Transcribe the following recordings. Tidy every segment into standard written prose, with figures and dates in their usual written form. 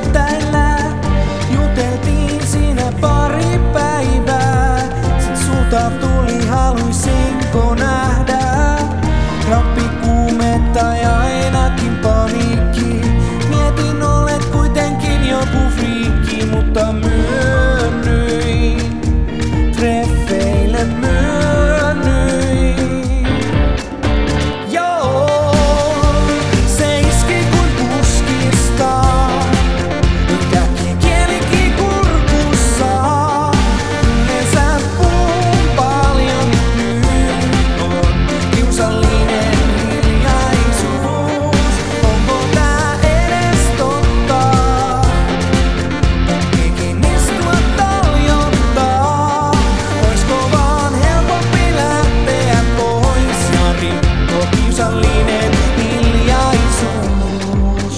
röttäillä. Juteltiin siinä pari päivää. Sit sulta tuli haluisinko nähdä. Rappi kuumetta ja ainakin paniikki. Mietin olet kuitenkin joku friikki, mutta myönnyin. Treffeille myönnyin. Joo, se iski kuin puskista. Ikäkin kielikin kurkussa. Yleensä puhun paljon nyt on kiusallinen hiljaisuus. Onko tää edes totta? Pakkikin istua taljottaa. Oisko vaan helpompi lähteä pois ja rikko kiusallinen hiljaisuus?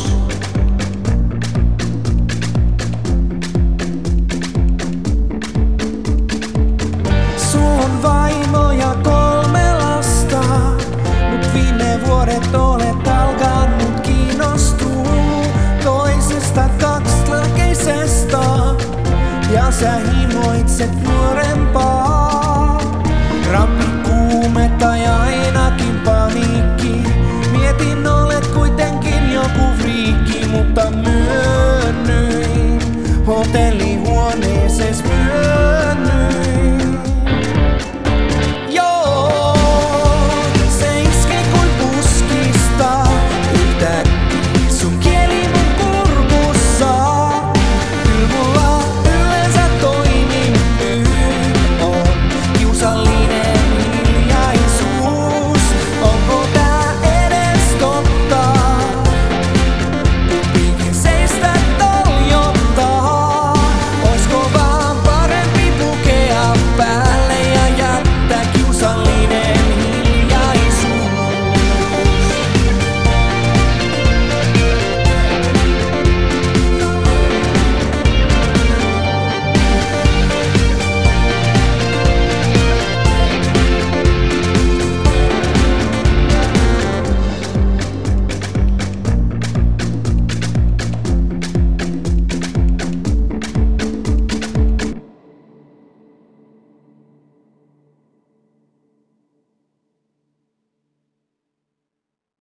Sulla on vaimo ja 3 lasta, mut viime vuodet olet alkanut kiinnostuu toisesta kaksilakeisesta. Ja sä himoitset nuorempaa. Rappi kuumetta ja ainakin paniikki. Mietin olet kuitenkin joku friikki, mutta